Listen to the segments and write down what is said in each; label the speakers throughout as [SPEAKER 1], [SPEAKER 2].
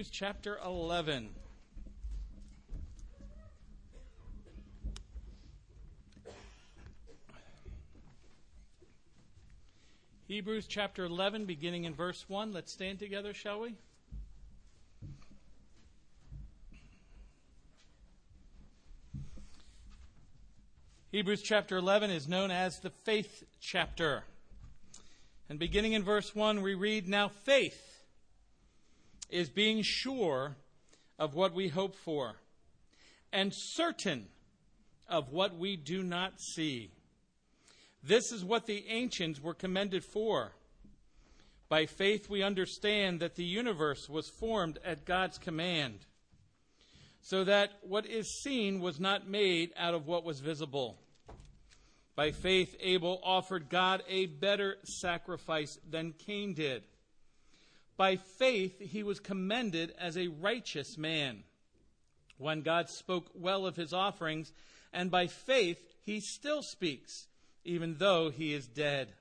[SPEAKER 1] Hebrews chapter 11. Hebrews chapter 11, beginning in verse 1. Let's stand together, shall we? Hebrews chapter 11 is known as the faith chapter. And beginning in verse 1, we read, "Now faith is being sure of what we hope for, and certain of what we do not see. This is what the ancients were commended for. By faith we understand that the universe was formed at God's command, so that what is seen was not made out of what was visible. By faith Abel offered God a better sacrifice than Cain did. By faith he was commended as a righteous man when God spoke well of his offerings, and by faith he still speaks, even though he is dead.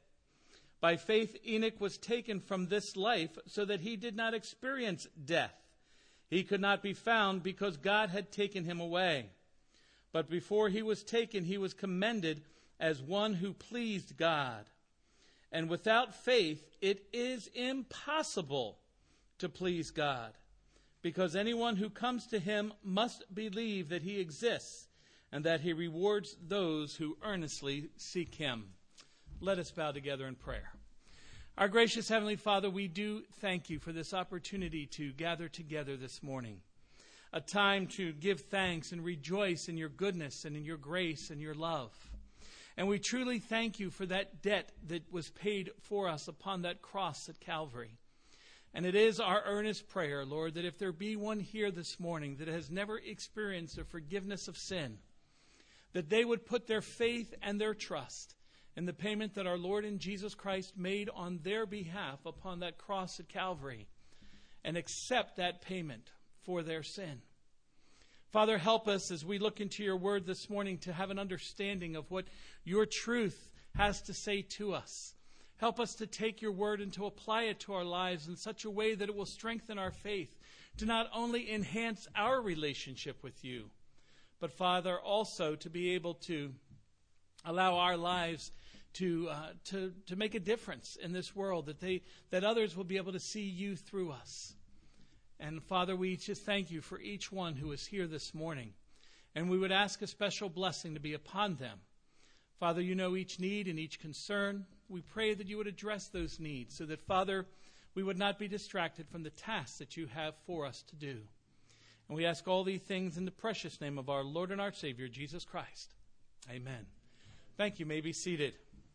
[SPEAKER 1] By faith Enoch was taken from this life so that he did not experience death. He could not be found because God had taken him away. But before he was taken, he was commended as one who pleased God. And without faith, it is impossible to please God, because anyone who comes to him must believe that he exists and that he rewards those who earnestly seek him." Let us bow together in prayer. Our gracious Heavenly Father, we do thank you for this opportunity to gather together this morning, a time to give thanks and rejoice in your goodness and in your grace and your love. And we truly thank you for that debt that was paid for us upon that cross at Calvary. And it is our earnest prayer, Lord, that if there be one here this morning that has never experienced the forgiveness of sin, that they would put their faith and their trust in the payment that our Lord and Jesus Christ made on their behalf upon that cross at Calvary, and accept that payment for their sin. Father, help us as we look into your word this morning to have an understanding of what your truth has to say to us. Help us to take your word and to apply it to our lives in such a way that it will strengthen our faith, to not only enhance our relationship with you, but Father, also to be able to allow our lives to make a difference in this world, that others will be able to see you through us. And Father, we just thank you for each one who is here this morning. And we would ask a special blessing to be upon them. Father, you know each need and each concern. We pray that you would address those needs so that, Father, we would not be distracted from the tasks that you have for us to do. And we ask all these things in the precious name of our Lord and our Savior, Jesus Christ. Amen. Thank you. You may be seated.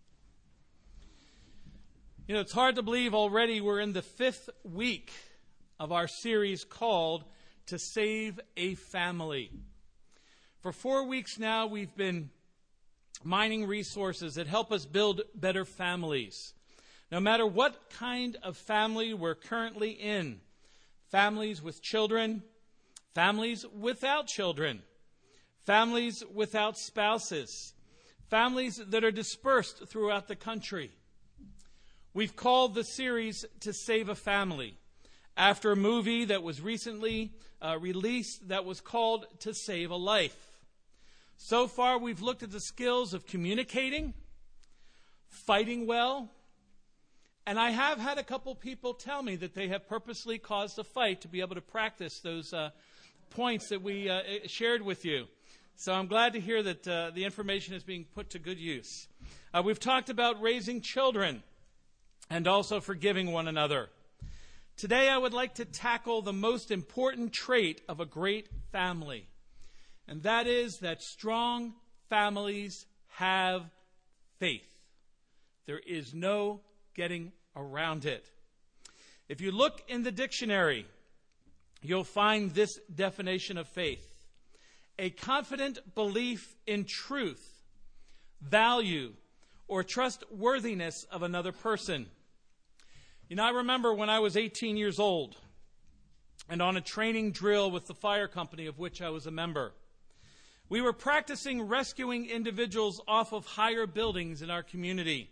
[SPEAKER 1] You know, it's hard to believe already we're in the 5th week of our series called To Save a Family. For 4 weeks now, we've been mining resources that help us build better families. No matter what kind of family we're currently in, families with children, families without children, families without spouses, families that are dispersed throughout the country. We've called the series To Save a Family, after a movie that was recently released that was called To Save a Life. So far, we've looked at the skills of communicating, fighting well, and I have had a couple people tell me that they have purposely caused a fight to be able to practice those points that we shared with you. So I'm glad to hear that the information is being put to good use. We've talked about raising children and also forgiving one another. Today, I would like to tackle the most important trait of a great family, and that is that strong families have faith. There is no getting around it. If you look in the dictionary, you'll find this definition of faith: a confident belief in truth, value, or trustworthiness of another person. You know, I remember when I was 18 years old and on a training drill with the fire company of which I was a member. We were practicing rescuing individuals off of higher buildings in our community.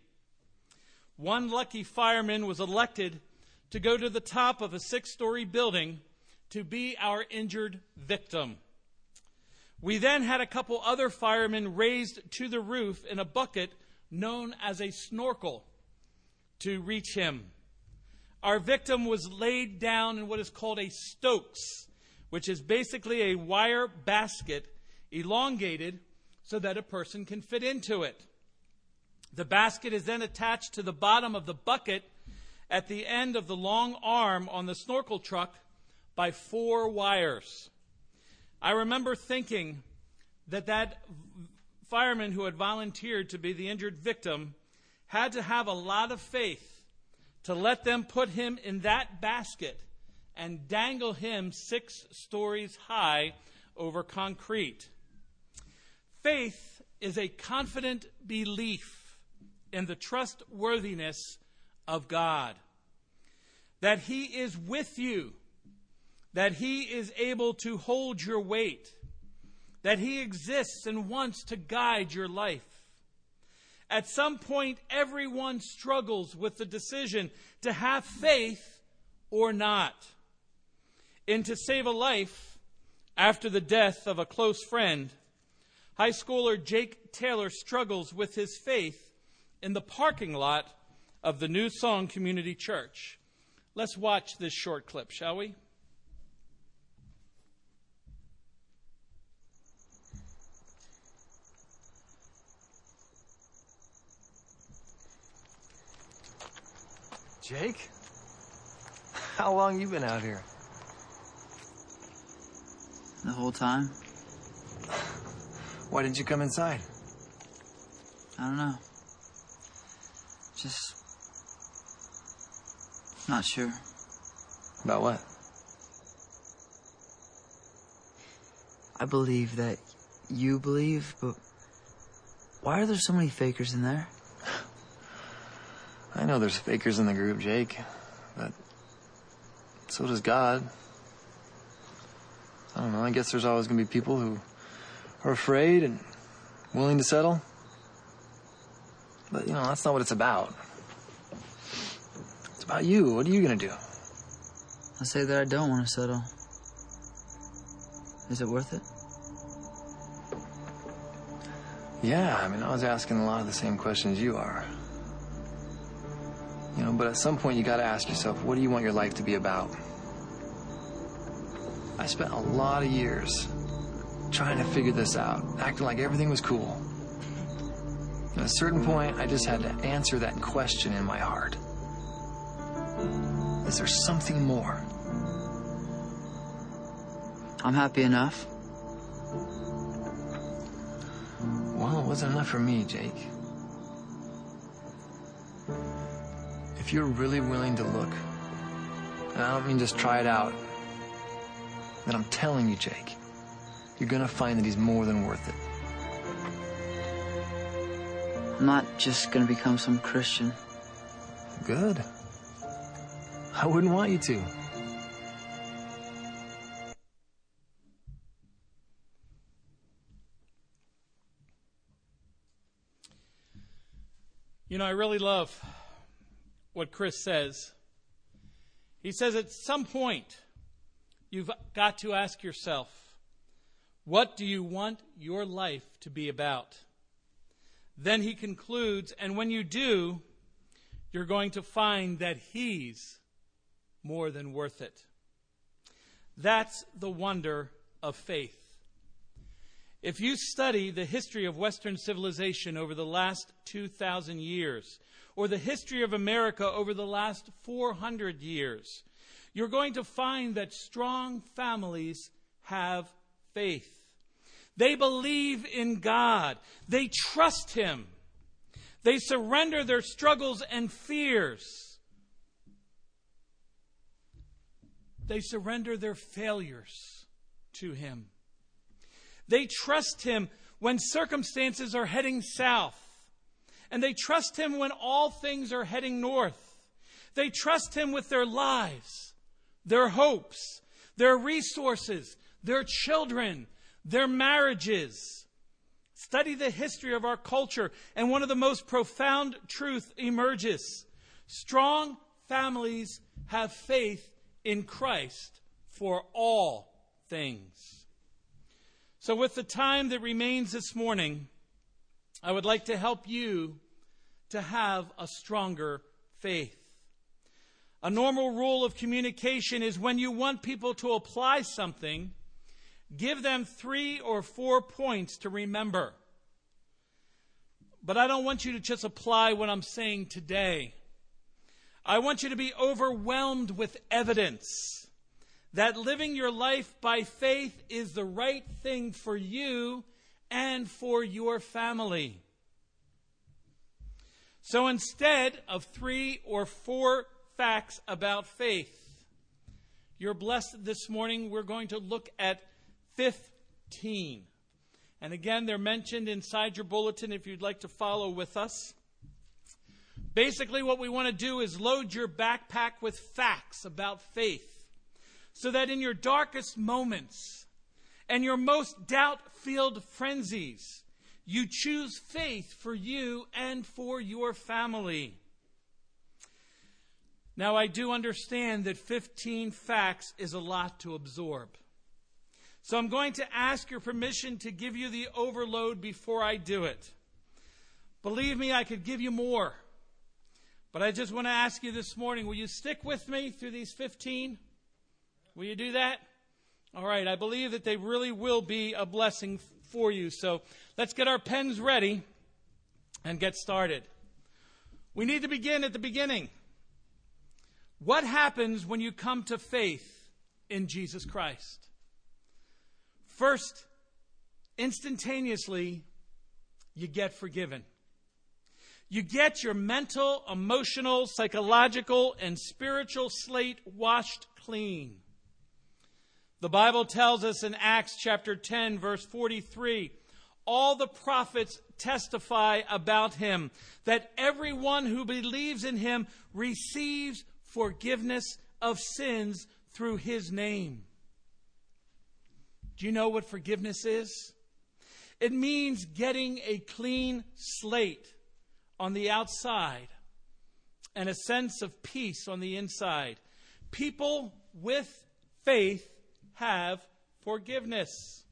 [SPEAKER 1] One lucky fireman was elected to go to the top of a 6-story building to be our injured victim. We then had a couple other firemen raised to the roof in a bucket known as a snorkel to reach him. Our victim was laid down in what is called a stokes, which is basically a wire basket elongated so that a person can fit into it. The basket is then attached to the bottom of the bucket at the end of the long arm on the snorkel truck by 4 wires. I remember thinking that fireman who had volunteered to be the injured victim had to have a lot of faith to let them put him in that basket and dangle him 6 stories high over concrete. Faith is a confident belief in the trustworthiness of God, that He is with you, that He is able to hold your weight, that He exists and wants to guide your life. At some point, everyone struggles with the decision to have faith or not. In To Save a Life, after the death of a close friend, high schooler Jake Taylor struggles with his faith in the parking lot of the New Song Community Church. Let's watch this short clip, shall we?
[SPEAKER 2] Jake? How long you been out here?
[SPEAKER 3] The whole time?
[SPEAKER 2] Why didn't you come inside?
[SPEAKER 3] I don't know. Just not sure.
[SPEAKER 2] About what?
[SPEAKER 3] I believe that you believe, but why are there so many fakers in there?
[SPEAKER 2] I know there's fakers in the group, Jake, but so does God. I don't know, I guess there's always going to be people who are afraid and willing to settle. But, that's not what it's about. It's about you. What are you going to do?
[SPEAKER 3] I say that I don't want to settle. Is it worth it?
[SPEAKER 2] Yeah, I was asking a lot of the same questions you are. But at some point you got to ask yourself, what do you want your life to be about? I spent a lot of years trying to figure this out, acting like everything was cool. At a certain point, I just had to answer that question in my heart. Is there something more?
[SPEAKER 3] I'm happy enough.
[SPEAKER 2] Well, it wasn't enough for me, Jake. If you're really willing to look, and I don't mean just try it out, then I'm telling you, Jake, you're gonna find that He's more than worth it.
[SPEAKER 3] I'm not just gonna become some Christian.
[SPEAKER 2] Good. I wouldn't want you to.
[SPEAKER 1] I really love what Chris says. He says at some point, you've got to ask yourself, what do you want your life to be about? Then he concludes, and when you do, you're going to find that He's more than worth it. That's the wonder of faith. If you study the history of Western civilization over the last 2,000 years, or the history of America over the last 400 years, you're going to find that strong families have faith. They believe in God. They trust Him. They surrender their struggles and fears. They surrender their failures to Him. They trust Him when circumstances are heading south. And they trust Him when all things are heading north. They trust Him with their lives, their hopes, their resources, their children, their marriages. Study the history of our culture, and one of the most profound truths emerges. Strong families have faith in Christ for all things. So with the time that remains this morning, I would like to help you to have a stronger faith. A normal rule of communication is when you want people to apply something, give them 3 or 4 points to remember. But I don't want you to just apply what I'm saying today. I want you to be overwhelmed with evidence that living your life by faith is the right thing for you and for your family. So instead of 3 or 4 facts about faith, you're blessed this morning. We're going to look at 15. And again, they're mentioned inside your bulletin if you'd like to follow with us. Basically, what we want to do is load your backpack with facts about faith so that in your darkest moments and your most doubt-filled frenzies, you choose faith for you and for your family. Now, I do understand that 15 facts is a lot to absorb. So I'm going to ask your permission to give you the overload before I do it. Believe me, I could give you more. But I just want to ask you this morning, will you stick with me through these 15? Will you do that? All right, I believe that they really will be a blessing for you. So let's get our pens ready and get started. We need to begin at the beginning. What happens when you come to faith in Jesus Christ? First, instantaneously, you get forgiven. You get your mental, emotional, psychological, and spiritual slate washed clean. The Bible tells us in Acts chapter 10, verse 43, all the prophets testify about him, that everyone who believes in him receives forgiveness of sins through his name. Do you know what forgiveness is? It means getting a clean slate on the outside and a sense of peace on the inside. People with faith have forgiveness.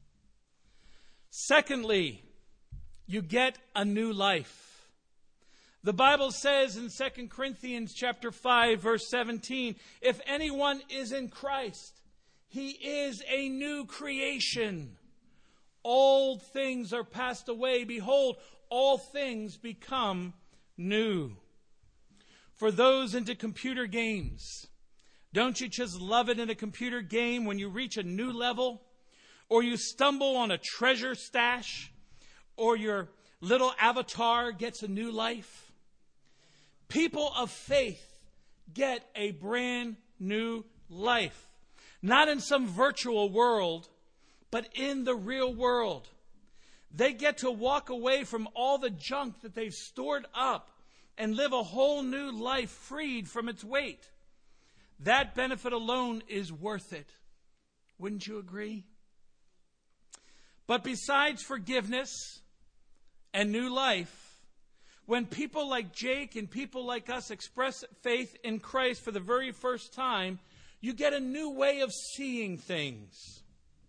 [SPEAKER 1] Secondly, you get a new life. The Bible says in 2 Corinthians chapter 5, verse 17, if anyone is in Christ, he is a new creation. Old things are passed away. Behold, all things become new. For those into computer games, don't you just love it in a computer game when you reach a new level? Or you stumble on a treasure stash? Or your little avatar gets a new life? People of faith get a brand new life. Not in some virtual world, but in the real world. They get to walk away from all the junk that they've stored up and live a whole new life freed from its weight. That benefit alone is worth it. Wouldn't you agree? But besides forgiveness and new life, when people like Jake and people like us express faith in Christ for the very first time, you get a new way of seeing things.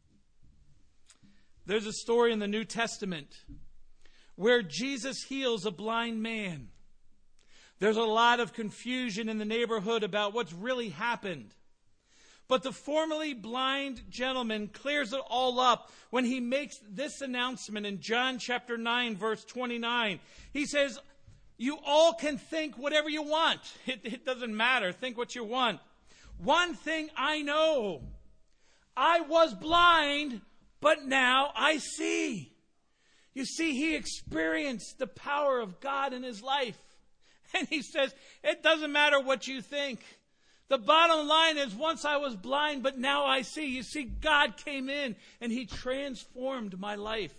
[SPEAKER 1] There's a story in the New Testament where Jesus heals a blind man. There's a lot of confusion in the neighborhood about what's really happened. But the formerly blind gentleman clears it all up when he makes this announcement in John chapter 9, verse 29. He says, you all can think whatever you want. It doesn't matter. Think what you want. One thing I know, I was blind, but now I see. You see, he experienced the power of God in his life. And he says, it doesn't matter what you think. The bottom line is, once I was blind, but now I see. You see, God came in and he transformed my life.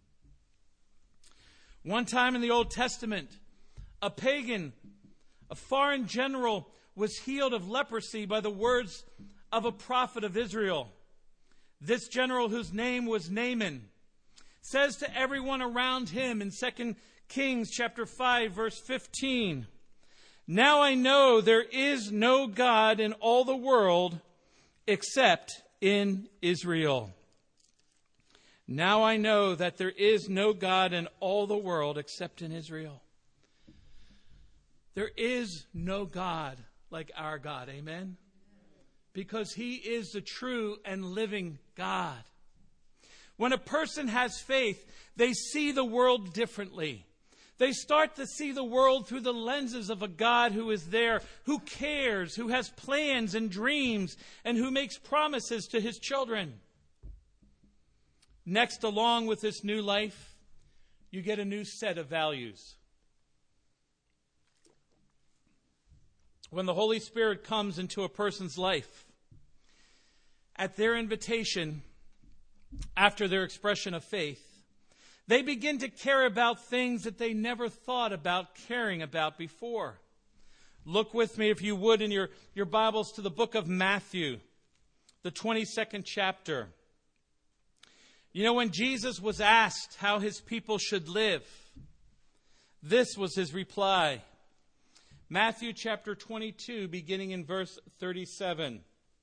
[SPEAKER 1] One time in the Old Testament, a pagan, a foreign general, was healed of leprosy by the words of a prophet of Israel. This general, whose name was Naaman, says to everyone around him in 2 Kings chapter 5, verse 15, now I know there is no God in all the world except in Israel. Now I know that there is no God in all the world except in Israel. There is no God like our God. Amen? Because he is the true and living God. When a person has faith, they see the world differently. They start to see the world through the lenses of a God who is there, who cares, who has plans and dreams, and who makes promises to his children. Next, along with this new life, you get a new set of values. When the Holy Spirit comes into a person's life, at their invitation, after their expression of faith, they begin to care about things that they never thought about caring about before. Look with me, if you would, in your Bibles to the book of Matthew, the 22nd chapter. You know, when Jesus was asked how his people should live, this was his reply. Matthew chapter 22, beginning in verse 37.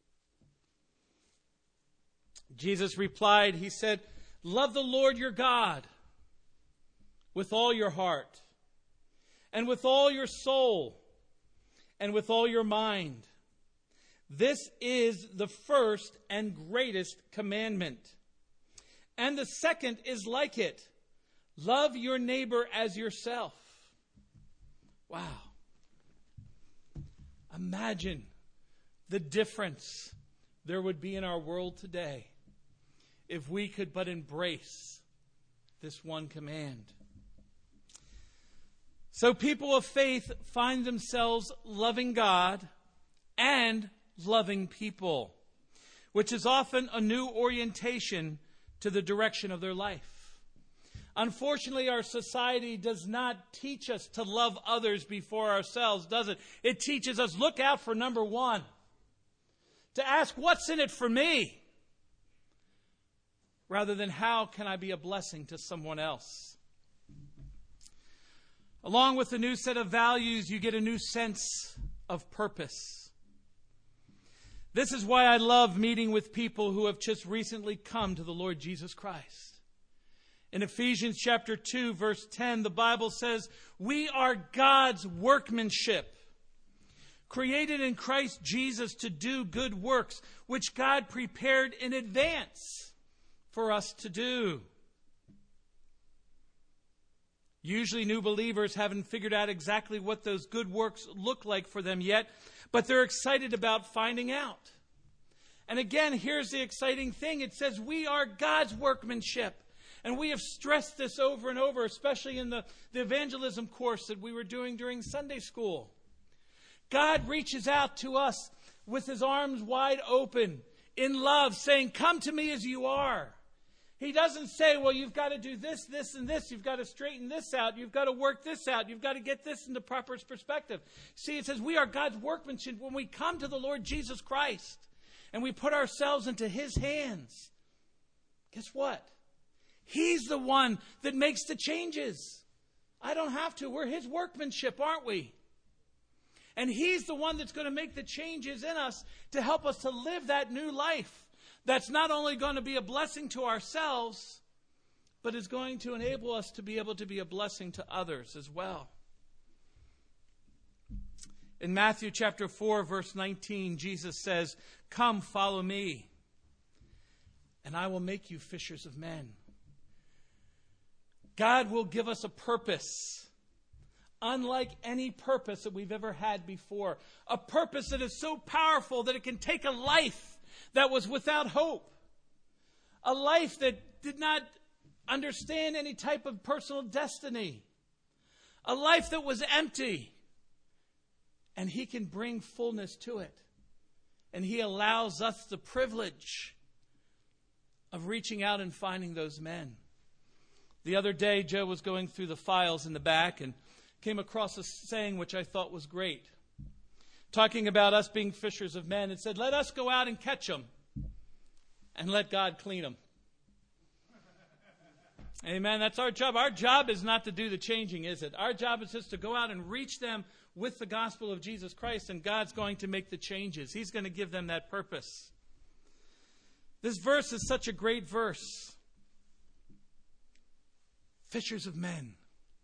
[SPEAKER 1] Jesus replied, he said, "Love the Lord your God with all your heart, and with all your soul, and with all your mind. This is the first and greatest commandment. And the second is like it. Love your neighbor as yourself." Wow. Imagine the difference there would be in our world today if we could but embrace this one command. So people of faith find themselves loving God and loving people, which is often a new orientation to the direction of their life. Unfortunately, our society does not teach us to love others before ourselves, does it? It teaches us, look out for number one. To ask, what's in it for me? Rather than, how can I be a blessing to someone else? Along with the new set of values, you get a new sense of purpose. This is why I love meeting with people who have just recently come to the Lord Jesus Christ. In Ephesians chapter 2, verse 10, the Bible says, "We are God's workmanship, created in Christ Jesus to do good works, which God prepared in advance for us to do." Usually new believers haven't figured out exactly what those good works look like for them yet, but they're excited about finding out. And again, here's the exciting thing. It says we are God's workmanship. And we have stressed this over and over, especially in the evangelism course that we were doing during Sunday school. God reaches out to us with his arms wide open in love, saying, "Come to me as you are." He doesn't say, well, you've got to do this, this, and this. You've got to straighten this out. You've got to work this out. You've got to get this into proper perspective. See, it says we are God's workmanship when we come to the Lord Jesus Christ and we put ourselves into his hands. Guess what? He's the one that makes the changes. I don't have to. We're his workmanship, aren't we? And he's the one that's going to make the changes in us to help us to live that new life. That's not only going to be a blessing to ourselves, but is going to enable us to be able to be a blessing to others as well. In Matthew chapter 4, verse 19, Jesus says, "Come, follow me, and I will make you fishers of men." God will give us a purpose, unlike any purpose that we've ever had before. A purpose that is so powerful that it can take a life that was without hope. A life that did not understand any type of personal destiny. A life that was empty. And he can bring fullness to it. And he allows us the privilege of reaching out and finding those men. The other day, Joe was going through the files in the back and came across a saying which I thought was great. Talking about us being fishers of men. It said, let us go out and catch them and let God clean them. Amen. That's our job. Our job is not to do the changing, is it? Our job is just to go out and reach them with the gospel of Jesus Christ, and God's going to make the changes. He's going to give them that purpose. This verse is such a great verse. Fishers of men.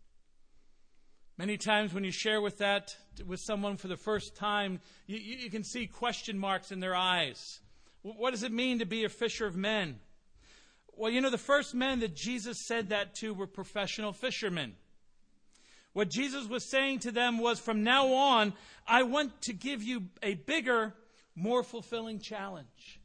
[SPEAKER 1] Many times when you share with someone for the first time, you can see question marks in their eyes. What does it mean to be a fisher of men? Well, the first men that Jesus said that to were professional fishermen. What Jesus was saying to them was, from now on, I want to give you a bigger, more fulfilling challenge.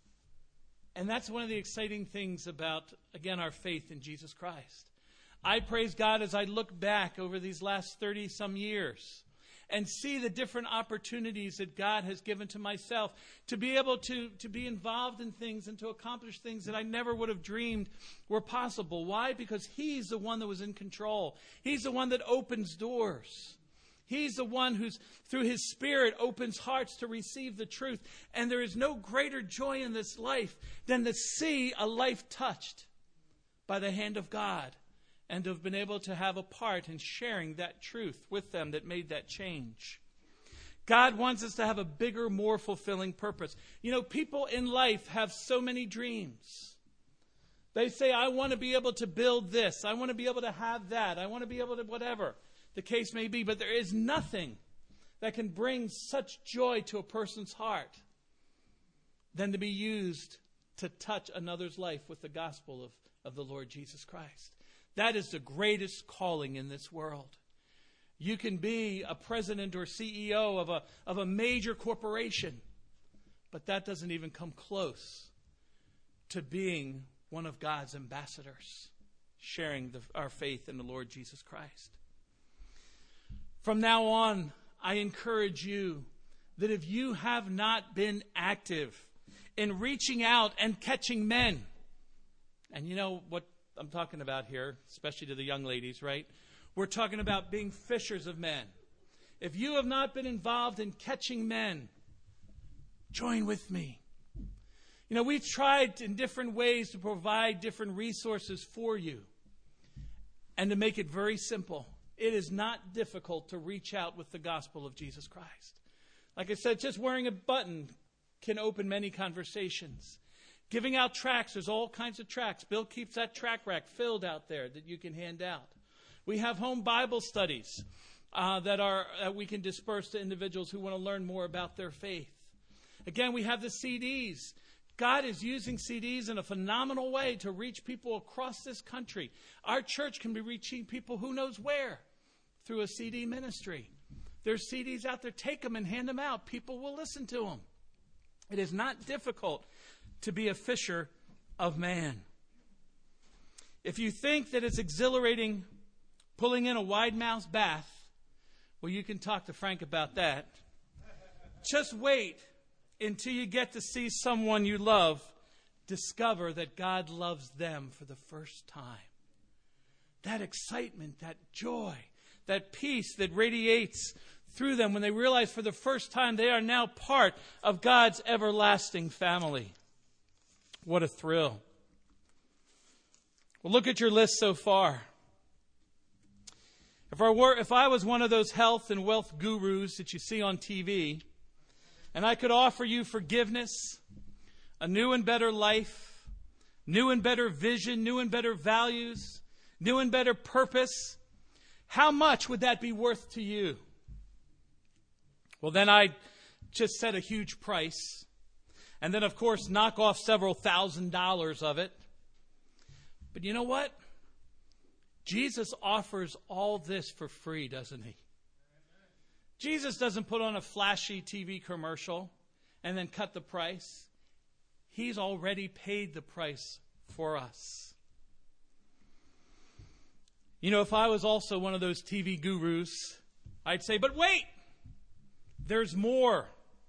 [SPEAKER 1] And that's one of the exciting things about, again, our faith in Jesus Christ. I praise God as I look back over these last 30-some years and see the different opportunities that God has given to myself to be able to be involved in things and to accomplish things that I never would have dreamed were possible. Why? Because He's the one that was in control. He's the one that opens doors. He's the one who's, through His Spirit, opens hearts to receive the truth. And there is no greater joy in this life than to see a life touched by the hand of God, and to have been able to have a part in sharing that truth with them that made that change. God wants us to have a bigger, more fulfilling purpose. People in life have so many dreams. They say, I want to be able to build this. I want to be able to have that. I want to be able to whatever the case may be. But there is nothing that can bring such joy to a person's heart than to be used to touch another's life with the gospel of the Lord Jesus Christ. That is the greatest calling in this world. You can be a president or CEO of a major corporation, but that doesn't even come close to being one of God's ambassadors, sharing our faith in the Lord Jesus Christ. From now on, I encourage you that if you have not been active in reaching out and catching men, and you know what I'm talking about here, especially to the young ladies, right? We're talking about being fishers of men. If you have not been involved in catching men, join with me. We've tried in different ways to provide different resources for you. And to make it very simple, it is not difficult to reach out with the gospel of Jesus Christ. Like I said, just wearing a button can open many conversations. Giving out tracts, there's all kinds of tracts. Bill keeps that tract rack filled out there that you can hand out. We have home Bible studies that we can disperse to individuals who want to learn more about their faith. Again, we have the CDs. God is using CDs in a phenomenal way to reach people across this country. Our church can be reaching people who knows where through a CD ministry. There's CDs out there. Take them and hand them out. People will listen to them. It is not difficult to be a fisher of man. If you think that it's exhilarating pulling in a wide mouse bass, well, you can talk to Frank about that. Just wait until you get to see someone you love discover that God loves them for the first time. That excitement, that joy, that peace that radiates through them when they realize for the first time they are now part of God's everlasting family. What a thrill. Well, look at your list so far. If I was one of those health and wealth gurus that you see on TV, and I could offer you forgiveness, a new and better life, new and better vision, new and better values, new and better purpose, how much would that be worth to you? Well, then I'd just set a huge price. And then, of course, knock off several $1,000s of it. But you know what? Jesus offers all this for free, doesn't He? Jesus doesn't put on a flashy TV commercial and then cut the price. He's already paid the price for us. If I was also one of those TV gurus, I'd say, but wait, there's more.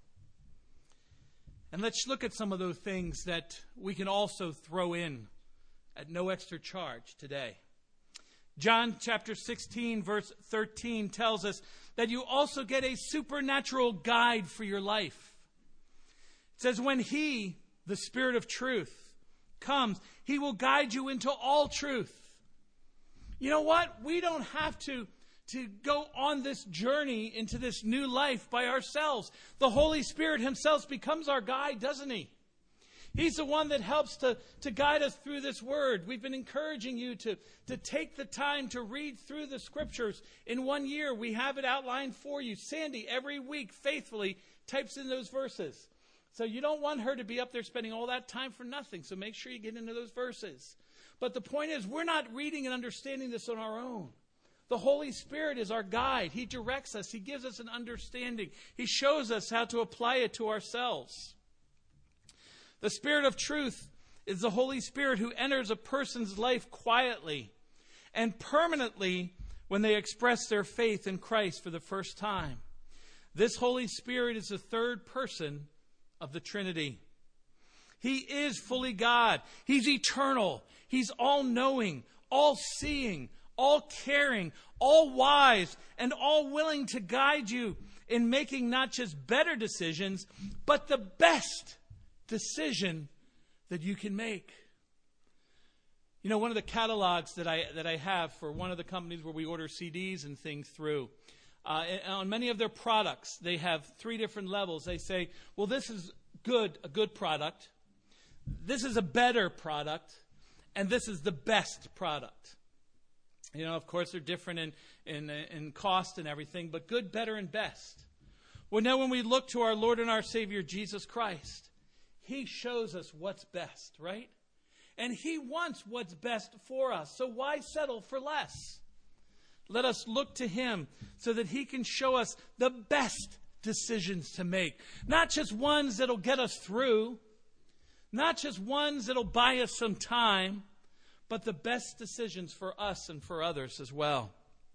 [SPEAKER 1] And let's look at some of those things that we can also throw in at no extra charge today. John chapter 16, verse 13 tells us that you also get a supernatural guide for your life. It says, when He, the Spirit of truth, comes, He will guide you into all truth. You know what? We don't have to go on this journey into this new life by ourselves. The Holy Spirit Himself becomes our guide, doesn't He? He's the one that helps to guide us through this word. We've been encouraging you to take the time to read through the scriptures in 1 year. We have it outlined for you. Sandy, every week, faithfully types in those verses. So you don't want her to be up there spending all that time for nothing. So make sure you get into those verses. But the point is, we're not reading and understanding this on our own. The Holy Spirit is our guide. He directs us. He gives us an understanding. He shows us how to apply it to ourselves. The Spirit of truth is the Holy Spirit who enters a person's life quietly and permanently when they express their faith in Christ for the first time. This Holy Spirit is the third person of the Trinity. He is fully God. He's eternal. He's all-knowing, all-seeing, all-caring, all-wise, and all-willing to guide you in making not just better decisions, but the best decision that you can make. You know, one of the catalogs that I have for one of the companies where we order CDs and things through, on many of their products, they have 3 different levels. They say, well, this is a good product, this is a better product, and this is the best product. You know, of course, they're different in cost and everything, but good, better, and best. Well, now when we look to our Lord and our Savior, Jesus Christ, He shows us what's best, right? And He wants what's best for us. So why settle for less? Let us look to Him so that He can show us the best decisions to make. Not just ones that'll get us through. Not just ones that'll buy us some time. But the best decisions for us and for others as well.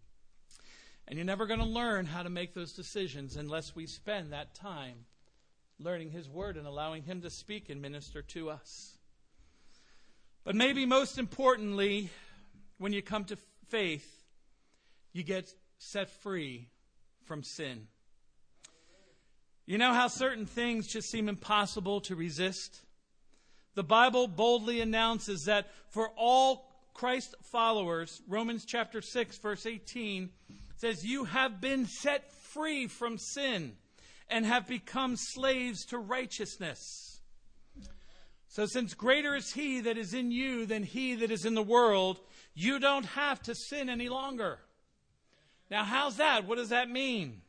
[SPEAKER 1] And you're never going to learn how to make those decisions unless we spend that time learning His Word and allowing Him to speak and minister to us. But maybe most importantly, when you come to faith, you get set free from sin. You know how certain things just seem impossible to resist? The Bible boldly announces that for all Christ followers, Romans chapter 6, verse 18, says, you have been set free from sin and have become slaves to righteousness. So since greater is He that is in you than he that is in the world, you don't have to sin any longer. Now, how's that? What does that mean?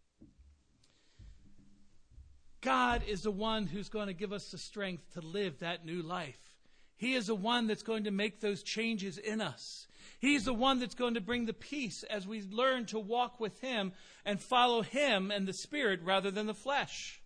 [SPEAKER 1] God is the one who's going to give us the strength to live that new life. He is the one that's going to make those changes in us. He's the one that's going to bring the peace as we learn to walk with Him and follow Him and the Spirit rather than the flesh.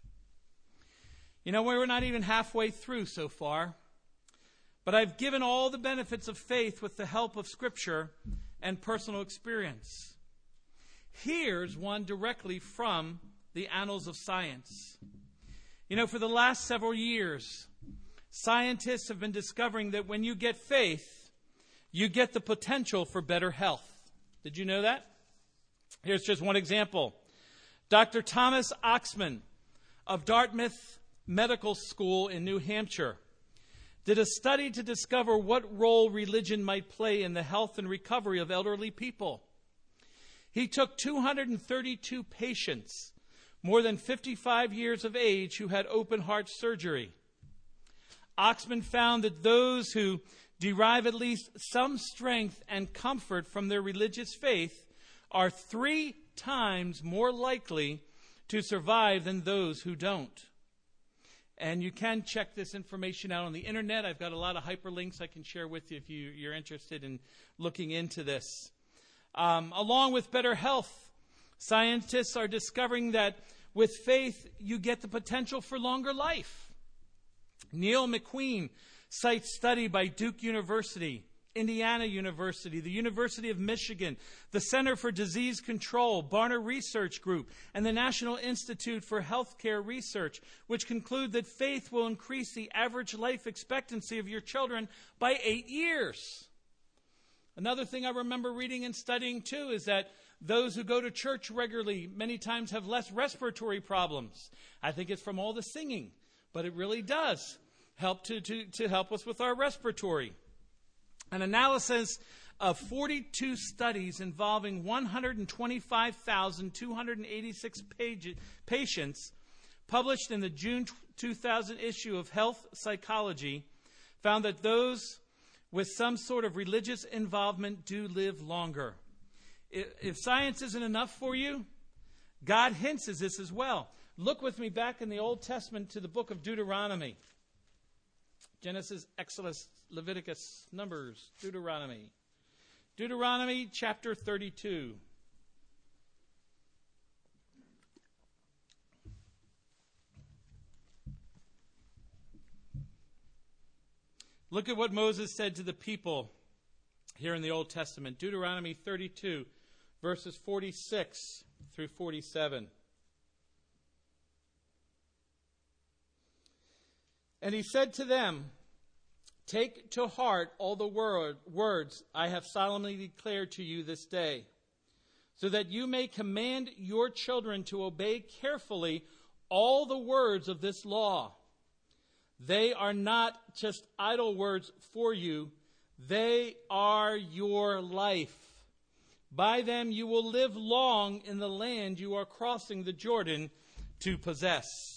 [SPEAKER 1] You know, we're not even halfway through so far. But I've given all the benefits of faith with the help of Scripture and personal experience. Here's one directly from the annals of science. You know, for the last several years, scientists have been discovering that when you get faith, you get the potential for better health. Did you know that? Here's just one example. Dr. Thomas Oxman of Dartmouth Medical School in New Hampshire did a study to discover what role religion might play in the health and recovery of elderly people. He took 232 patients, more than 55 years of age, who had open heart surgery. Oxman found that those who derive at least some strength and comfort from their religious faith are 3 times more likely to survive than those who don't. And you can check this information out on the internet. I've got a lot of hyperlinks I can share with you if you're interested in looking into this. Along with better health, scientists are discovering that with faith, you get the potential for longer life. Neil McQueen cites study by Duke University, Indiana University, the University of Michigan, the Center for Disease Control, Barna Research Group, and the National Institute for Healthcare Research, which conclude that faith will increase the average life expectancy of your children by 8 years. Another thing I remember reading and studying too is that those who go to church regularly many times have less respiratory problems. I think it's from all the singing, but it really does help to help us with our respiratory. An analysis of 42 studies involving 125,286 patients published in the June 2000 issue of Health Psychology found that those with some sort of religious involvement do live longer. If science isn't enough for you, God hints at this as well. Look with me back in the Old Testament to the book of Deuteronomy. Genesis, Exodus, Leviticus, Numbers, Deuteronomy. Deuteronomy chapter 32. Look at what Moses said to the people here in the Old Testament. Deuteronomy 32, verses 46 through 47. And he said to them, "Take to heart all the words I have solemnly declared to you this day, so that you may command your children to obey carefully all the words of this law. They are not just idle words for you. They are your life. By them you will live long in the land you are crossing the Jordan to possess."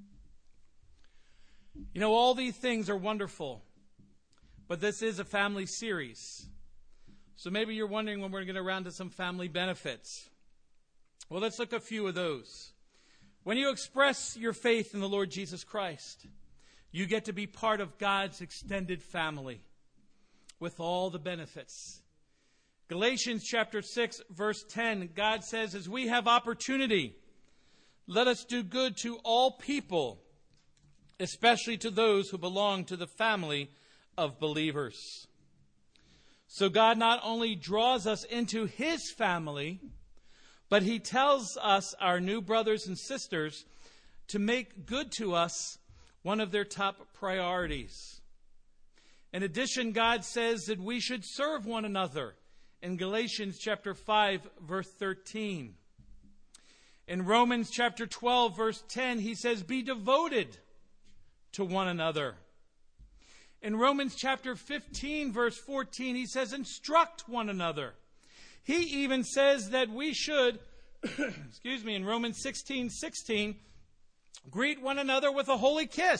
[SPEAKER 1] You know, all these things are wonderful, but this is a family series. So maybe you're wondering when we're going to round to some family benefits. Well, let's look at a few of those. When you express your faith in the Lord Jesus Christ, you get to be part of God's extended family with all the benefits. Galatians chapter 6, verse 10, God says, "As we have opportunity, let us do good to all people, especially to those who belong to the family of believers." So God not only draws us into his family, but he tells us, our new brothers and sisters, to make good to us one of their top priorities. In addition, God says that we should serve one another in Galatians chapter 5, verse 13. In Romans chapter 12, verse 10, he says, "Be devoted to one another." In Romans chapter 15, verse 14, he says, "Instruct one another." He even says that we should, in Romans 16:16, greet one another with a holy kiss.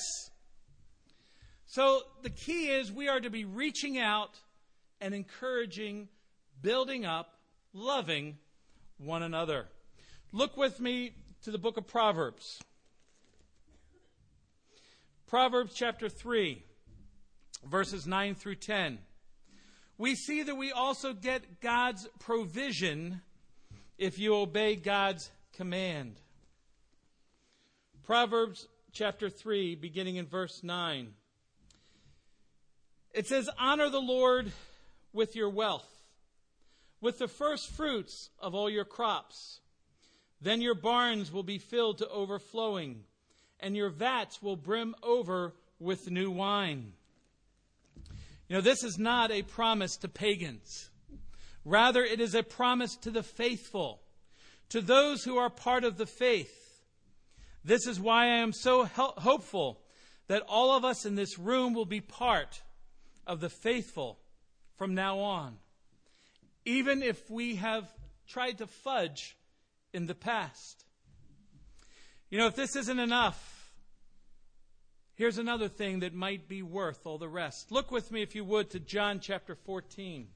[SPEAKER 1] So the key is we are to be reaching out and encouraging, building up, loving one another. Look with me to the book of Proverbs. Proverbs chapter 3, verses 9 through 10. We see that we also get God's provision if you obey God's command. Proverbs chapter 3, beginning in verse 9. It says, "Honor the Lord with your wealth, with the first fruits of all your crops. Then your barns will be filled to overflowing, and your vats will brim over with new wine." You know, this is not a promise to pagans. Rather, it is a promise to the faithful, to those who are part of the faith. This is why I am so hopeful that all of us in this room will be part of the faithful from now on, even if we have tried to fudge in the past. You know, if this isn't enough, here's another thing that might be worth all the rest. Look with me, if you would, to John chapter 14.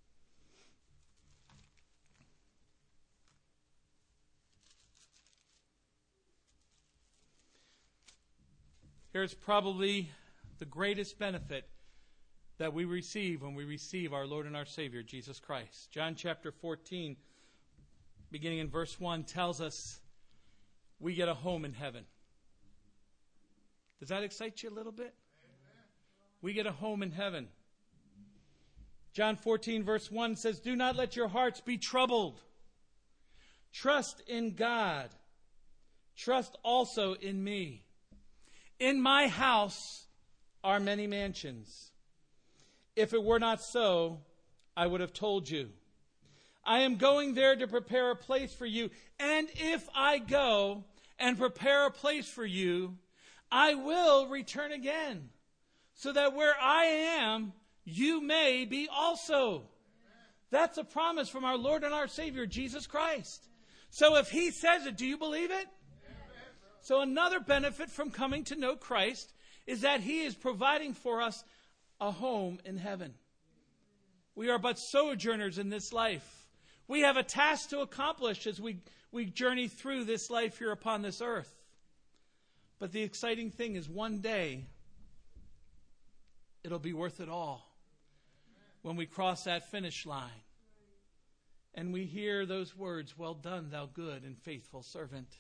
[SPEAKER 1] Here's probably the greatest benefit that we receive when we receive our Lord and our Savior, Jesus Christ. John chapter 14, beginning in verse 1, tells us we get a home in heaven. Does that excite you a little bit? We get a home in heaven. John 14, verse 1 says, "Do not let your hearts be troubled. Trust in God. Trust also in me. In my house are many mansions. If it were not so, I would have told you. I am going there to prepare a place for you. And if I go and prepare a place for you, I will return again, so that where I am, you may be also." That's a promise from our Lord and our Savior, Jesus Christ. So if he says it, do you believe it? So another benefit from coming to know Christ is that he is providing for us a home in heaven. We are but sojourners in this life. We have a task to accomplish as we journey through this life here upon this earth. But the exciting thing is one day, it'll be worth it all when we cross that finish line and we hear those words, "Well done, thou good and faithful servant."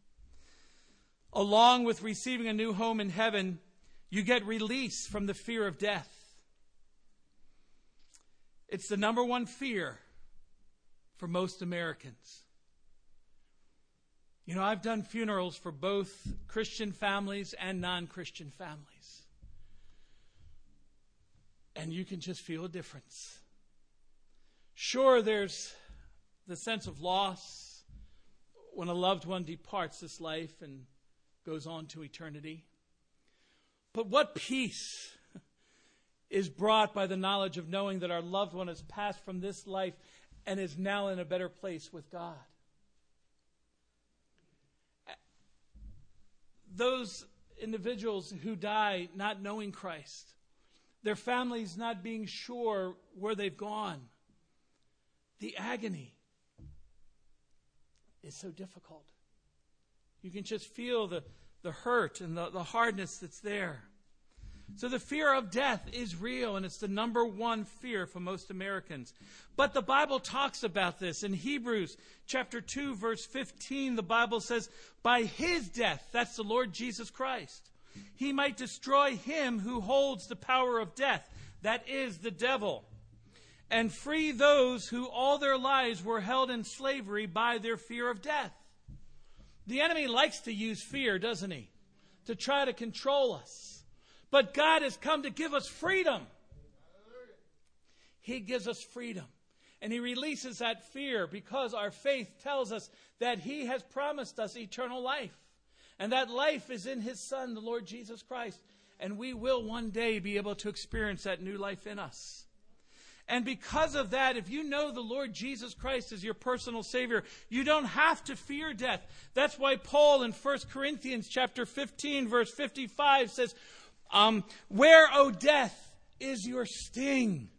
[SPEAKER 1] Along with receiving a new home in heaven, you get release from the fear of death. It's the number one fear for most Americans. You know, I've done funerals for both Christian families and non-Christian families. And you can just feel a difference. Sure, there's the sense of loss when a loved one departs this life and goes on to eternity. But what peace is brought by the knowledge of knowing that our loved one has passed from this life and is now in a better place with God. Those individuals who die not knowing Christ, their families not being sure where they've gone, the agony is so difficult. You can just feel the hurt and the hardness that's there. So the fear of death is real, and it's the number one fear for most Americans. But the Bible talks about this. In Hebrews chapter 2, verse 15, the Bible says, "By his death," that's the Lord Jesus Christ, "he might destroy him who holds the power of death," that is the devil, "and free those who all their lives were held in slavery by their fear of death." The enemy likes to use fear, doesn't he? To try to control us. But God has come to give us freedom. He gives us freedom. And he releases that fear because our faith tells us that he has promised us eternal life. And that life is in his Son, the Lord Jesus Christ. And we will one day be able to experience that new life in us. And because of that, if you know the Lord Jesus Christ as your personal Savior, you don't have to fear death. That's why Paul in 1 Corinthians chapter 15, verse 55 says, "Where, O death, is your sting?"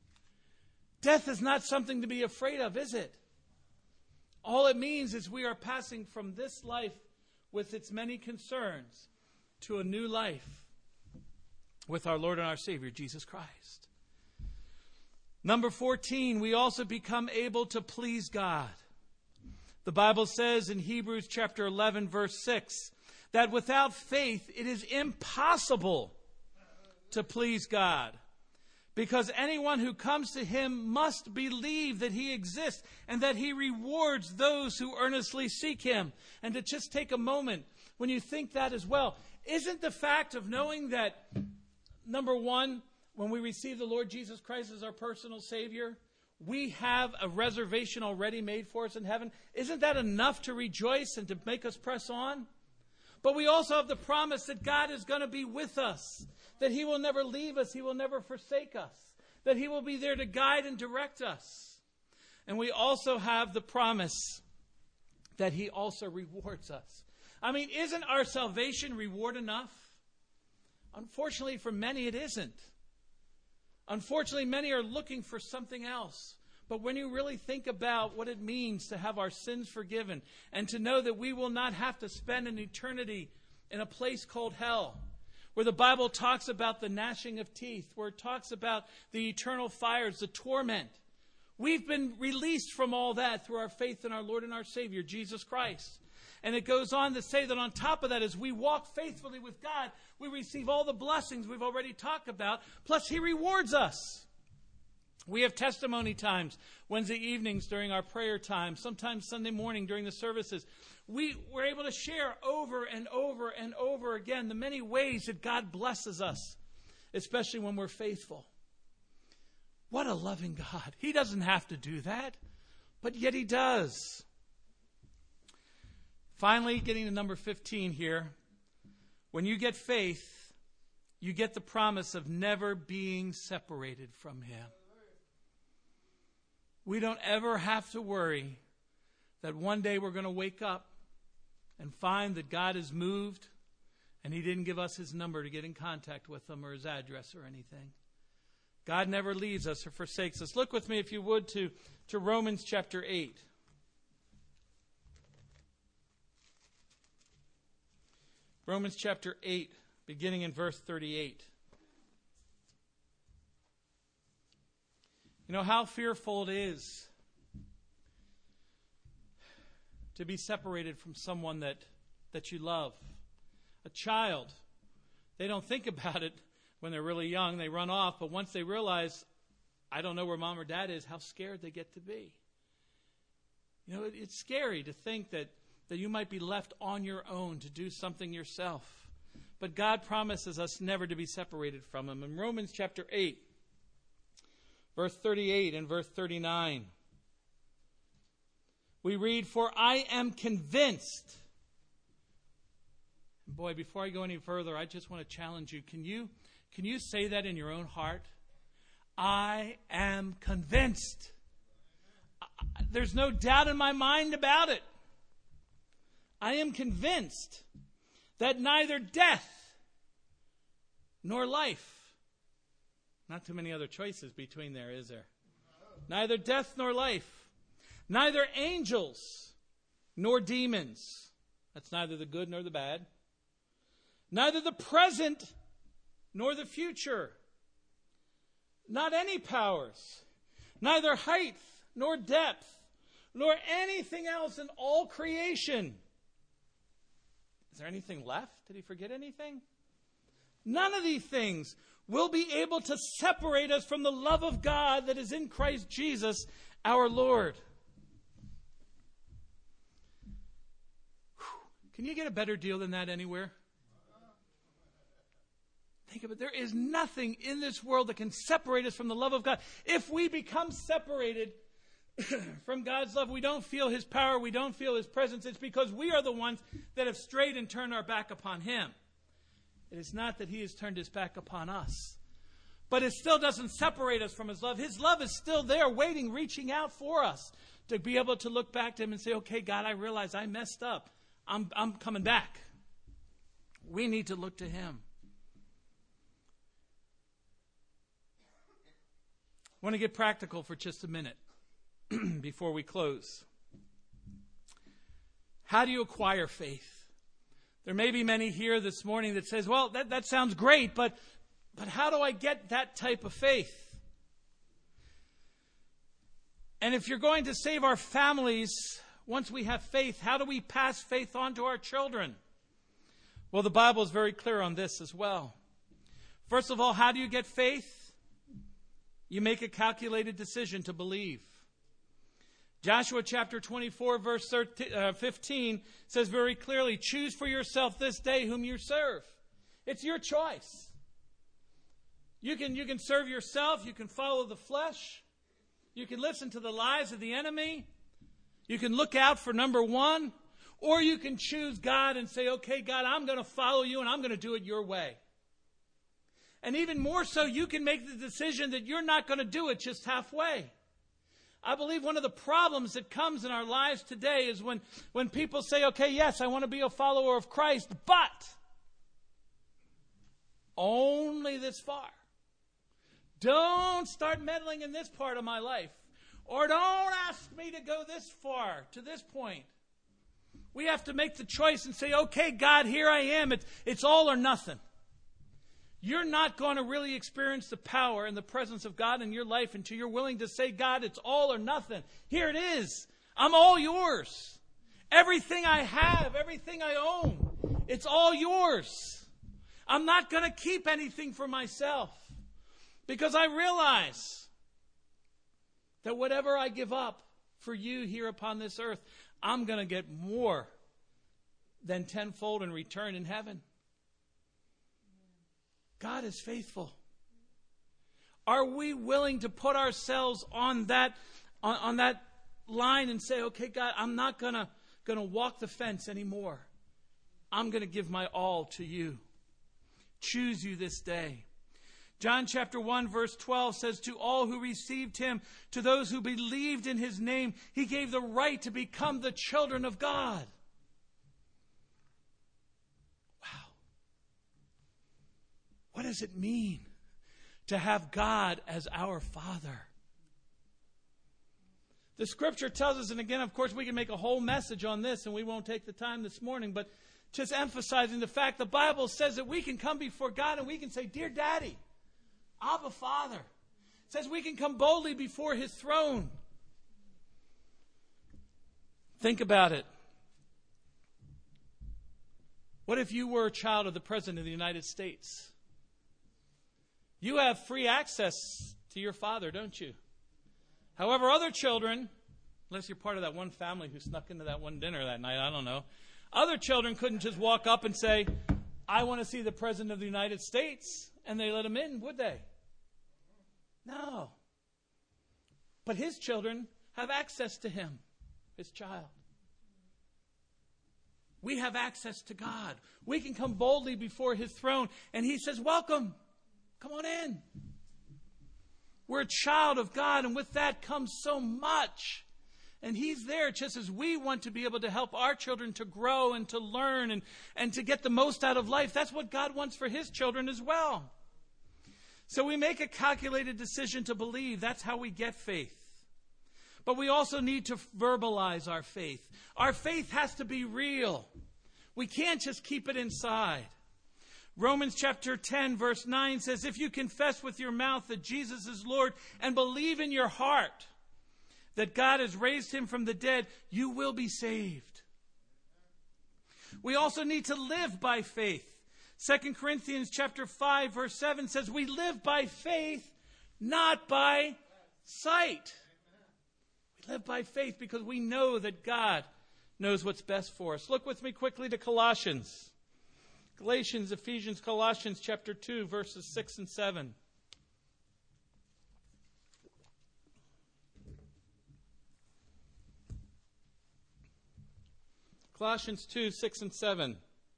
[SPEAKER 1] Death is not something to be afraid of, is it? All it means is we are passing from this life with its many concerns to a new life with our Lord and our Savior, Jesus Christ. Number 14, we also become able to please God. The Bible says in Hebrews chapter 11, verse 6, that without faith it is impossible to please God. Because anyone who comes to him must believe that he exists and that he rewards those who earnestly seek him. And to just take a moment, when you think that as well, isn't the fact of knowing that, number one, when we receive the Lord Jesus Christ as our personal Savior, we have a reservation already made for us in heaven? Isn't that enough to rejoice and to make us press on? But we also have the promise that God is going to be with us, that he will never leave us, he will never forsake us, that he will be there to guide and direct us. And we also have the promise that he also rewards us. I mean, isn't our salvation reward enough? Unfortunately, for many, it isn't. Unfortunately, many are looking for something else. But when you really think about what it means to have our sins forgiven and to know that we will not have to spend an eternity in a place called hell, where the Bible talks about the gnashing of teeth, where it talks about the eternal fires, the torment, we've been released from all that through our faith in our Lord and our Savior, Jesus Christ. And it goes on to say that on top of that, as we walk faithfully with God, we receive all the blessings we've already talked about, plus he rewards us. We have testimony times, Wednesday evenings during our prayer time, sometimes Sunday morning during the services. We were able to share over and over and over again the many ways that God blesses us, especially when we're faithful. What a loving God. He doesn't have to do that, but yet he does. Finally, getting to number 15 here. When you get faith, you get the promise of never being separated from him. We don't ever have to worry that one day we're going to wake up and find that God is moved and he didn't give us his number to get in contact with him or his address or anything. God never leaves us or forsakes us. Look with me, if you would, to Romans chapter 8. Romans chapter 8, beginning in verse 38. You know how fearful it is to be separated from someone that you love. A child, they don't think about it when they're really young. They run off, but once they realize, I don't know where mom or dad is, how scared they get to be. You know, it's scary to think that you might be left on your own to do something yourself. But God promises us never to be separated from him. In Romans chapter 8, verse 38 and verse 39, we read, "For I am convinced." Boy, before I go any further, I just want to challenge you. Can you say that in your own heart? I am convinced. There's no doubt in my mind about it. I am convinced that neither death nor life, not too many other choices between there, is there? Neither death nor life, neither angels nor demons, that's neither the good nor the bad, neither the present nor the future, not any powers, neither height nor depth, nor anything else in all creation. Is there anything left? Did he forget anything? None of these things will be able to separate us from the love of God that is in Christ Jesus our Lord. Can you get a better deal than that anywhere? Think of it. There is nothing in this world that can separate us from the love of God. If we become separated from God's love, we don't feel his power, we don't feel his presence. It's because we are the ones that have strayed and turned our back upon him. It is not that he has turned his back upon us. But it still doesn't separate us from his love. His love is still there, waiting, reaching out for us to be able to look back to him and say, okay, God, I realize I messed up. I'm coming back. We need to look to him. I want to get practical for just a minute before we close. How do you acquire faith? There may be many here this morning that says, well, that sounds great, but how do I get that type of faith? And if you're going to save our families, once we have faith, how do we pass faith on to our children? Well, the Bible is very clear on this as well. First of all, how do you get faith? You make a calculated decision to believe. Joshua chapter 24, verse 15 says very clearly, choose for yourself this day whom you serve. It's your choice. You can serve yourself. You can follow the flesh. You can listen to the lies of the enemy. You can look out for number one. Or you can choose God and say, okay, God, I'm going to follow you and I'm going to do it your way. And even more so, you can make the decision that you're not going to do it just halfway. I believe one of the problems that comes in our lives today is when people say, okay, yes, I want to be a follower of Christ, but only this far. Don't start meddling in this part of my life. Or don't ask me to go this far, to this point. We have to make the choice and say, okay, God, here I am. It's all or nothing. You're not going to really experience the power and the presence of God in your life until you're willing to say, God, it's all or nothing. Here it is. I'm all yours. Everything I have, everything I own, it's all yours. I'm not going to keep anything for myself because I realize that whatever I give up for you here upon this earth, I'm going to get more than tenfold in return in heaven. God is faithful. Are we willing to put ourselves on that line and say, okay, God, I'm not gonna walk the fence anymore. I'm going to give my all to you. Choose you this day. John chapter 1 verse 12 says, to all who received him, to those who believed in his name, he gave the right to become the children of God. What does it mean to have God as our Father? The Scripture tells us, and again, of course, we can make a whole message on this, and we won't take the time this morning, but just emphasizing the fact the Bible says that we can come before God and we can say, Dear Daddy, Abba Father. It says we can come boldly before His throne. Think about it. What if you were a child of the President of the United States? You have free access to your father, don't you? However, other children, unless you're part of that one family who snuck into that one dinner that night, I don't know. Other children couldn't just walk up and say, I want to see the President of the United States, and they let him in, would they? No. But his children have access to him, his child. We have access to God. We can come boldly before His throne, and He says, welcome. Come on in. We're a child of God, and with that comes so much. And He's there just as we want to be able to help our children to grow and to learn and to get the most out of life. That's what God wants for His children as well. So we make a calculated decision to believe. That's how we get faith. But we also need to verbalize our faith. Our faith has to be real. We can't just keep it inside. Romans chapter 10 verse 9 says, if you confess with your mouth that Jesus is Lord and believe in your heart that God has raised Him from the dead, you will be saved. We also need to live by faith. 2 Corinthians chapter 5 verse 7 says, we live by faith, not by sight. We live by faith because we know that God knows what's best for us. Look with me quickly to Colossians. Galatians, Ephesians, Colossians chapter 2, verses 6 and 7. Colossians 2, 6 and 7.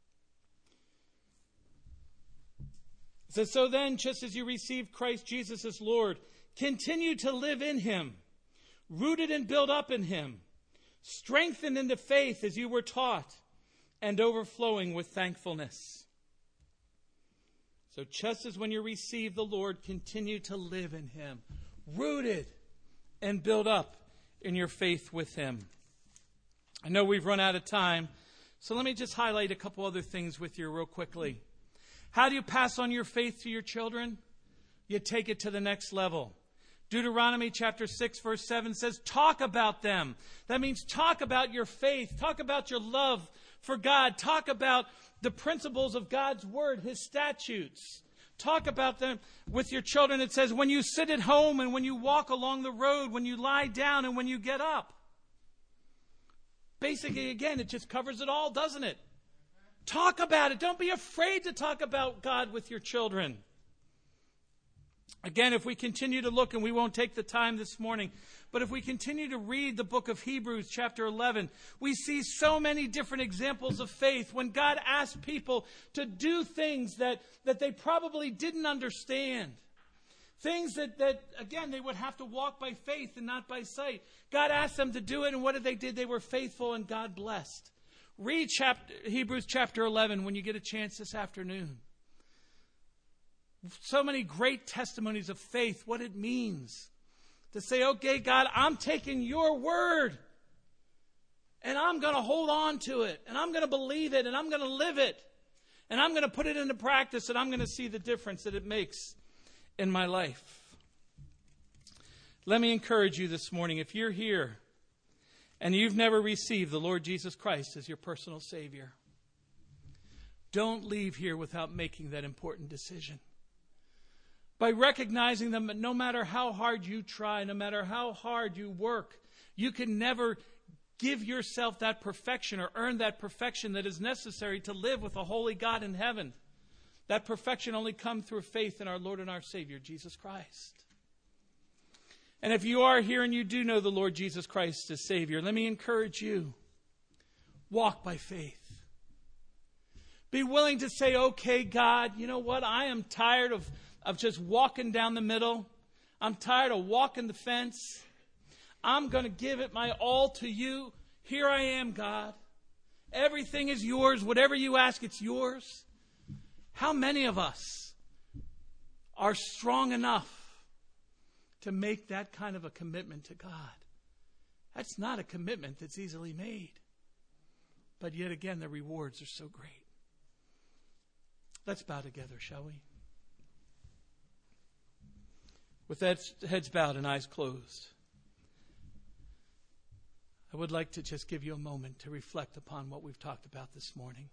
[SPEAKER 1] It says, so then, just as you received Christ Jesus as Lord, continue to live in Him, rooted and built up in Him, strengthened in the faith as you were taught, and overflowing with thankfulness. So just as when you receive the Lord, continue to live in Him, rooted and built up in your faith with Him. I know we've run out of time, so let me just highlight a couple other things with you real quickly. How do you pass on your faith to your children? You take it to the next level. Deuteronomy chapter 6 verse 7 says, talk about them. That means talk about your faith. Talk about your love for God. Talk about the principles of God's word, His statutes. Talk about them with your children. It says, when you sit at home and when you walk along the road, when you lie down and when you get up. Basically, again, it just covers it all, doesn't it? Talk about it. Don't be afraid to talk about God with your children. Again, if we continue to look, and we won't take the time this morning, but if we continue to read the book of Hebrews chapter 11, we see so many different examples of faith when God asked people to do things that they probably didn't understand. Things that, again, they would have to walk by faith and not by sight. God asked them to do it, and what did they do? They were faithful, and God blessed. Read Hebrews chapter 11 when you get a chance this afternoon. So many great testimonies of faith, what it means to say, okay, God, I'm taking your word and I'm going to hold on to it and I'm going to believe it and I'm going to live it and I'm going to put it into practice and I'm going to see the difference that it makes in my life. Let me encourage you this morning, if you're here and you've never received the Lord Jesus Christ as your personal Savior, don't leave here without making that important decision. By recognizing that no matter how hard you try, no matter how hard you work, you can never give yourself that perfection or earn that perfection that is necessary to live with a holy God in heaven. That perfection only comes through faith in our Lord and our Savior, Jesus Christ. And if you are here and you do know the Lord Jesus Christ as Savior, let me encourage you. Walk by faith. Be willing to say, okay, God, you know what? I am tired of just walking down the middle. I'm tired of walking the fence. I'm going to give it my all to you. Here I am, God. Everything is yours. Whatever you ask, it's yours. How many of us are strong enough to make that kind of a commitment to God. That's not a commitment that's easily made. But yet again, the rewards are so great. Let's bow together, shall we? With heads bowed and eyes closed, I would like to just give you a moment to reflect upon what we've talked about this morning.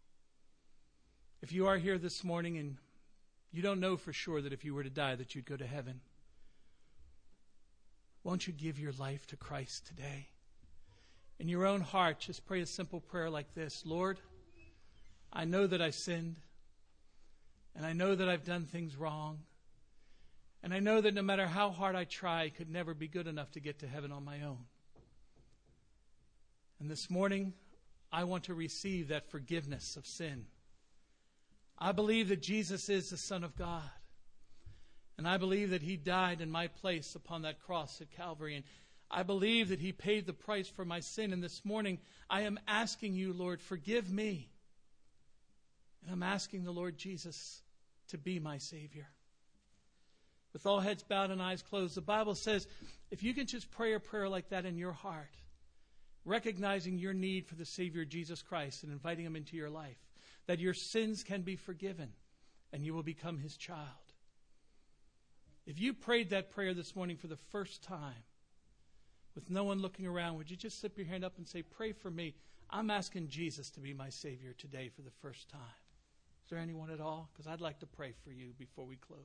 [SPEAKER 1] If you are here this morning and you don't know for sure that if you were to die that you'd go to heaven, won't you give your life to Christ today? In your own heart, just pray a simple prayer like this. Lord, I know that I sinned, and I know that I've done things wrong, and I know that no matter how hard I try, I could never be good enough to get to heaven on my own. And this morning, I want to receive that forgiveness of sin. I believe that Jesus is the Son of God. And I believe that He died in my place upon that cross at Calvary. And I believe that He paid the price for my sin. And this morning, I am asking you, Lord, forgive me. And I'm asking the Lord Jesus to be my Savior. With all heads bowed and eyes closed, the Bible says, if you can just pray a prayer like that in your heart, recognizing your need for the Savior Jesus Christ and inviting Him into your life, that your sins can be forgiven and you will become His child. If you prayed that prayer this morning for the first time, with no one looking around, would you just slip your hand up and say, pray for me? I'm asking Jesus to be my Savior today for the first time. Is there anyone at all? Because I'd like to pray for you before we close.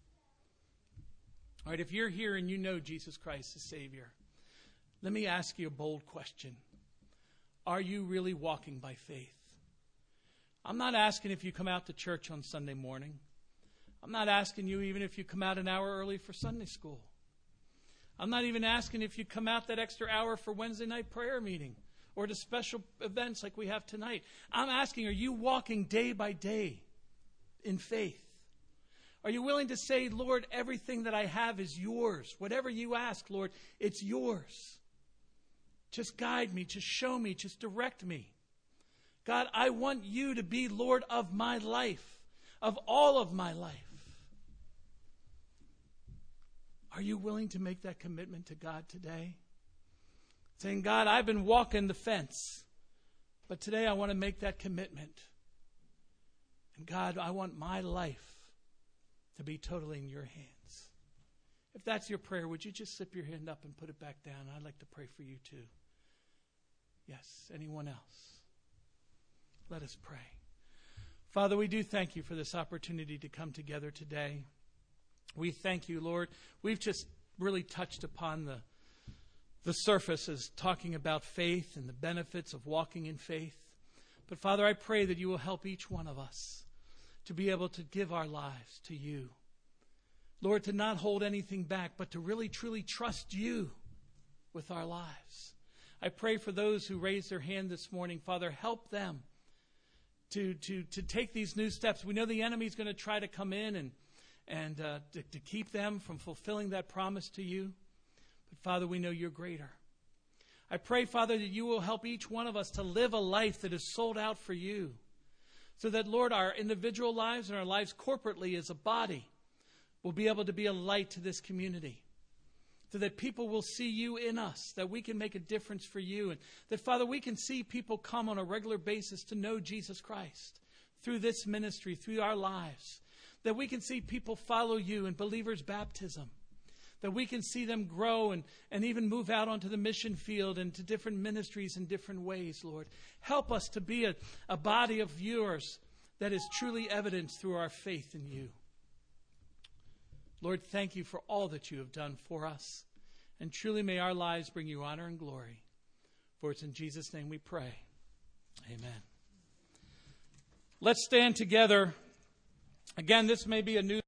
[SPEAKER 1] All right, if you're here and you know Jesus Christ as Savior, let me ask you a bold question. Are you really walking by faith? I'm not asking if you come out to church on Sunday morning. I'm not asking you even if you come out an hour early for Sunday school. I'm not even asking if you come out that extra hour for Wednesday night prayer meeting or to special events like we have tonight. I'm asking, are you walking day by day in faith? Are you willing to say, Lord, everything that I have is yours. Whatever you ask, Lord, it's yours. Just guide me, just show me, just direct me. God, I want you to be Lord of my life, of all of my life. Are you willing to make that commitment to God today? Saying, God, I've been walking the fence, but today I want to make that commitment. And God, I want my life to be totally in your hands. If that's your prayer, would you just slip your hand up and put it back down? I'd like to pray for you too. Yes, anyone else? Let us pray. Father, we do thank you for this opportunity to come together today. We thank you, Lord. We've just really touched upon the surface as talking about faith and the benefits of walking in faith. But Father, I pray that you will help each one of us to be able to give our lives to you. Lord, to not hold anything back, but to really, truly trust you with our lives. I pray for those who raised their hand this morning. Father, help them to take these new steps. We know the enemy is going to try to come in and to keep them from fulfilling that promise to you. But Father, we know you're greater. I pray, Father, that you will help each one of us to live a life that is sold out for you. So that, Lord, our individual lives and our lives corporately as a body will be able to be a light to this community. So that people will see you in us, that we can make a difference for you. And that, Father, we can see people come on a regular basis to know Jesus Christ through this ministry, through our lives. That we can see people follow you in believers' baptism. That we can see them grow and even move out onto the mission field and to different ministries in different ways, Lord. Help us to be a body of yours that is truly evidenced through our faith in you. Lord, thank you for all that you have done for us. And truly may our lives bring you honor and glory. For it's in Jesus' name we pray. Amen. Let's stand together. Again, this may be a new